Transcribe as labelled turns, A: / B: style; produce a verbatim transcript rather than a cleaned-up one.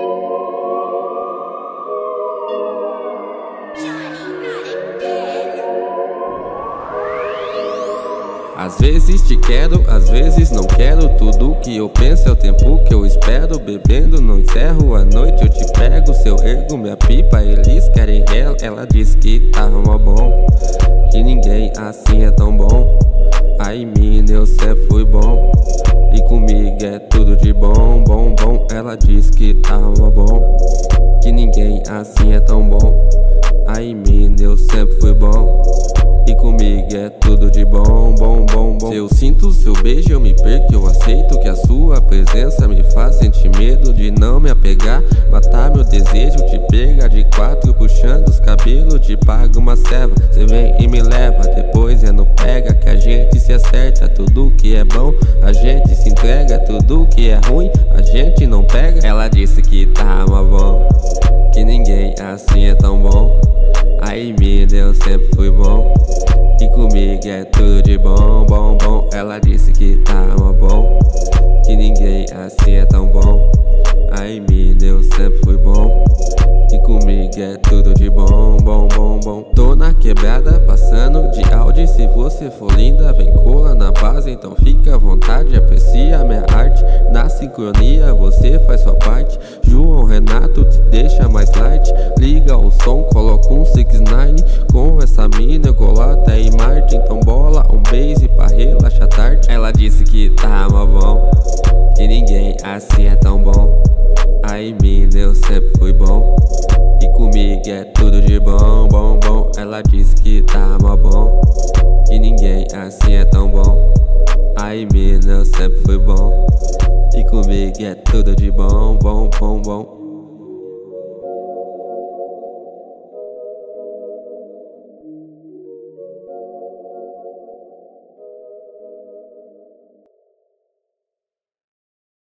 A: Às vezes te quero, às vezes não quero. Tudo que eu penso é o tempo que eu espero. Bebendo não encerro a noite, eu te pego. Se eu ergo minha pipa, eles querem ela. Ela diz que tá mó bom, que ninguém assim é tão bom. Aí mina, eu sempre fui bom, e comigo é tudo de bom, bom, bom. Ela diz que tá mó bom, que ninguém assim é tão bom. Aí mina, eu sempre fui bom, e comigo é tudo de bom, bom, bom, bom. Se eu sinto seu beijo, eu me perco, eu aceito que a sua presença me faz sentir medo de não me apegar. Matar meu desejo, te pega de quatro, puxando os cabelos, te paga uma ceva. Cê vem e me leva, depois é no pega que a gente se acerta. Tudo que é bom, a gente se entrega. Tudo que é ruim, a gente não pega. Ela disse que tá mó bom, que ninguém assim é tão bom. Aí mina, eu sempre fui bom, e comigo é tudo de bom, bom, bom. Ela disse que tá mó bom, que ninguém assim é tão bom. Aí mina, eu sempre fui bom, e comigo é tudo de bom, bom, bom, bom. Tô na quebrada, passando de Audi. Se você for linda, vem cola na base. Então fica à vontade, aprecia a minha arte. Na sincronia, você faz sua parte. João Renato te deixa mais light. Liga o som, coloca um six nine. Com essa mina eu colo até em Marte. Então bola um base pra relaxar tarde. Ela disse que tá mó bom, que ninguém assim é tão bom. Aí mina, eu sempre fui bom, e comigo é tudo de bom, bom, bom. Ela disse que tá mó bom, que ninguém assim é tão bom. Aí mina, eu sempre fui bom, e comigo é tudo de bom, bom, bom, bom.